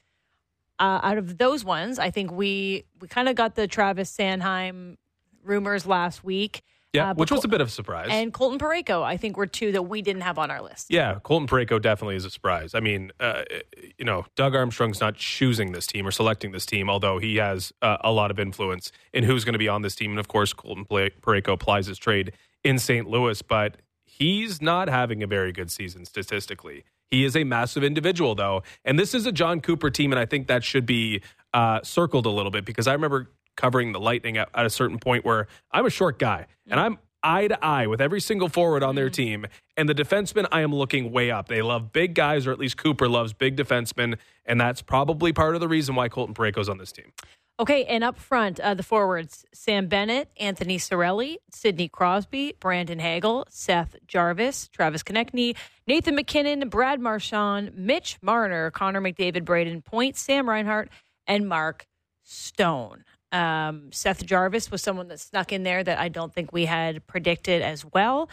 Out of those ones, I think we kind of got the Travis Sanheim rumors last week. Yeah, which was a bit of a surprise. And Colton Parayko, I think, were two that we didn't have on our list. Yeah, Colton Parayko definitely is a surprise. I mean, Doug Armstrong's not choosing this team or selecting this team, although he has a lot of influence in who's going to be on this team. And, of course, Colton Parayko applies his trade in St. Louis, but he's not having a very good season statistically. He is a massive individual, though. And this is a John Cooper team, and I think that should be circled a little bit, because I remember covering the Lightning at a certain point where I'm a short guy, and eye to eye with every single forward on their team. And the defensemen, I am looking way up. They love big guys, or at least Cooper loves big defensemen. And that's probably part of the reason why Colton Parayko's on this team. Okay, and up front, the forwards, Sam Bennett, Anthony Cirelli, Sidney Crosby, Brandon Hagel, Seth Jarvis, Travis Konechny, Nathan McKinnon, Brad Marchand, Mitch Marner, Connor McDavid, Braden Point, Sam Reinhart, and Mark Stone. Seth Jarvis was someone that snuck in there that I don't think we had predicted as well.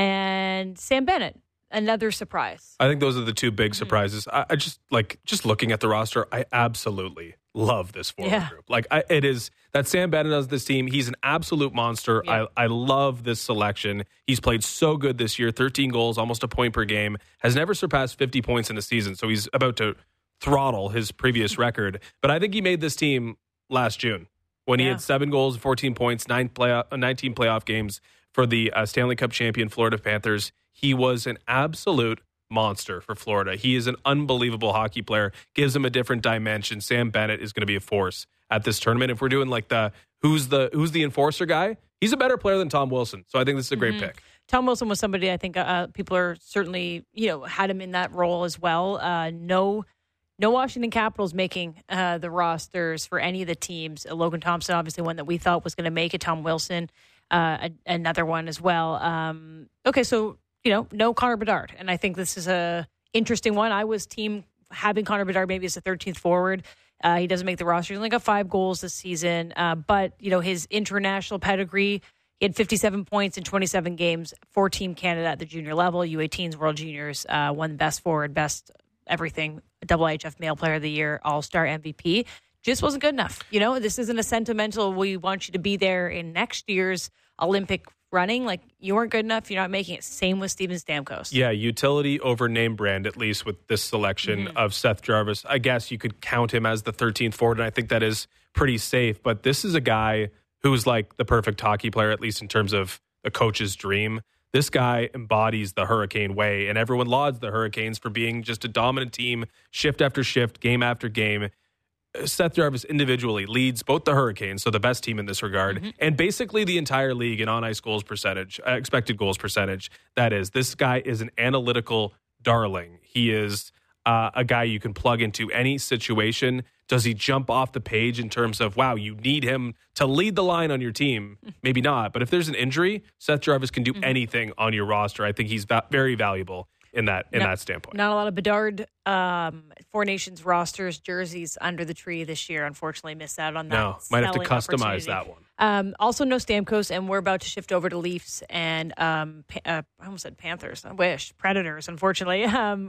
And Sam Bennett, another surprise. I think those are the two big surprises. I just looking at the roster, I absolutely love this forward group. It is that Sam Bennett does this team. He's an absolute monster. Yeah. I love this selection. He's played so good this year, 13 goals, almost a point per game, has never surpassed 50 points in a season. So he's about to throttle his previous record. But I think he made this team last June when he had 7 goals and 14 points, 19 playoff games for the Stanley Cup champion Florida Panthers. He was an absolute monster for Florida. He is an unbelievable hockey player, gives him a different dimension. Sam Bennett is going to be a force at this tournament. If we're doing like the who's the enforcer guy, he's a better player than Tom Wilson. So I think this is a great pick. Tom Wilson was somebody I think people are certainly, had him in that role as well. No Washington Capitals making the rosters for any of the teams. Logan Thompson, obviously one that we thought was going to make it. Tom Wilson, another one as well. Okay, so no Connor Bedard. And I think this is a interesting one. I was team having Connor Bedard maybe as a 13th forward. He doesn't make the roster. He's only got 5 goals this season. But, his international pedigree, he had 57 points in 27 games for Team Canada at the junior level, U18s, World Juniors, won best forward, best everything, IIHF Male Player of the Year, All-Star MVP. Just wasn't good enough. This isn't a sentimental, we want you to be there in next year's Olympic running. Like, you weren't good enough, you're not making it. Same with Steven Stamkos. Yeah, utility over name brand, at least with this selection of Seth Jarvis. I guess you could count him as the 13th forward, and I think that is pretty safe. But this is a guy who's like the perfect hockey player, at least in terms of a coach's dream. This guy embodies the Hurricane way, and everyone lauds the Hurricanes for being just a dominant team, shift after shift, game after game. Seth Jarvis individually leads both the Hurricanes, so the best team in this regard, and basically the entire league in on-ice goals percentage, expected goals percentage. That is, this guy is an analytical darling. He is a guy you can plug into any situation. Does he jump off the page in terms of, wow, you need him to lead the line on your team? Maybe not. But if there's an injury, Seth Jarvis can do anything on your roster. I think he's very valuable in that standpoint. Not a lot of Bedard Four Nations rosters, jerseys under the tree this year. Unfortunately, missed out on that. No, might have to customize that one. Also, no Stamkos, and we're about to shift over to Leafs and I almost said Panthers. I wish Predators. Unfortunately,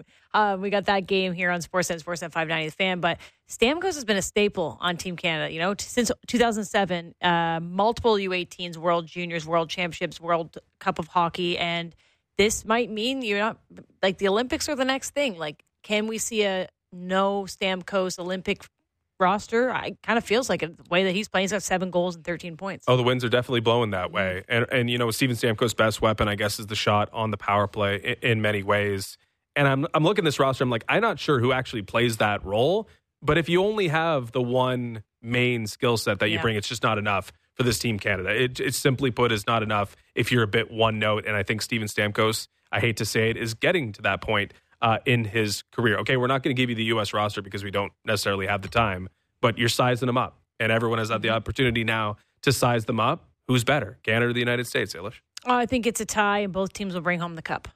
we got that game here on Sportsnet 590 The Fan. But Stamkos has been a staple on Team Canada. Since 2007, multiple U18s, World Juniors, World Championships, World Cup of Hockey, and this might mean you're not like the Olympics are the next thing. Like, can we see a no Stamkos Olympic roster? I kind of feels like it, the way that he's playing. He's got 7 goals and 13 points. Oh, the winds are definitely blowing that way. And Steven Stamkos' best weapon, I guess, is the shot on the power play in many ways. And I'm looking at this roster. I'm like, I'm not sure who actually plays that role. But if you only have the one main skill set that you bring, it's just not enough for this Team Canada. It simply put is not enough if you're a bit one note. And I think Steven Stamkos, I hate to say it, is getting to that point in his career. Okay, we're not going to give you the U.S. roster because we don't necessarily have the time, but you're sizing them up. And everyone has had the opportunity now to size them up. Who's better, Canada or the United States, Eilish? I think it's a tie, and both teams will bring home the cup.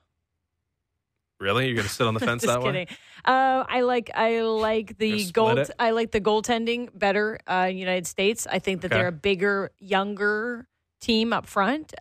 Really? You're going to sit on the fence that way? I like the gold. I like the goaltending better. United States. I think that they're a bigger, younger team up front.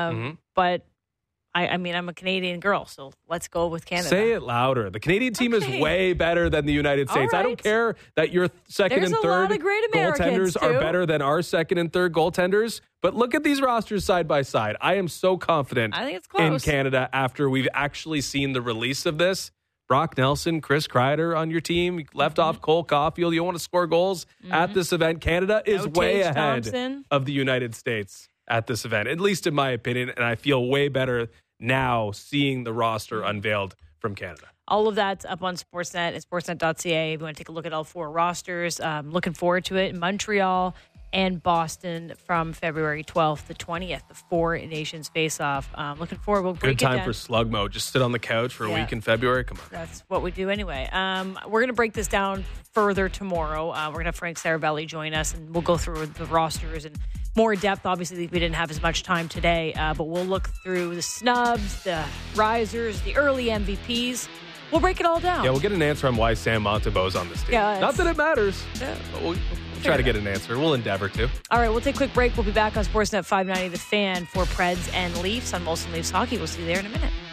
But I mean, I'm a Canadian girl, so let's go with Canada. Say it louder. The Canadian team is way better than the United States. Right. I don't care that your second and third goaltenders are better than our second and third goaltenders. But look at these rosters side by side. I am so confident in Canada after we've actually seen the release of this. Brock Nelson, Chris Kreider on your team. You left off Cole Caulfield. You want to score goals at this event. Canada is way ahead of the United States at this event, at least in my opinion. And I feel way better now seeing the roster unveiled from Canada. All of that's up on Sportsnet at sportsnet.ca. If you want to take a look at all 4 rosters, looking forward to it. Montreal and Boston from February 12th to 20th. The Four Nations face-off. Looking forward. We'll break Good time it down. for slug mode. Just sit on the couch for a week in February. Come on. That's what we do anyway. We're going to break this down further tomorrow. We're going to have Frank Saravelli join us, and we'll go through the rosters and more depth. Obviously, we didn't have as much time today, but we'll look through the snubs, the risers, the early MVPs. We'll break it all down. Yeah, we'll get an answer on why Sam Montembeau's on this team. Yeah, not that it matters, but we'll try to get an answer. We'll endeavor to. All right, we'll take a quick break. We'll be back on Sportsnet 590 The Fan for Preds and Leafs on Molson Leafs Hockey. We'll see you there in a minute.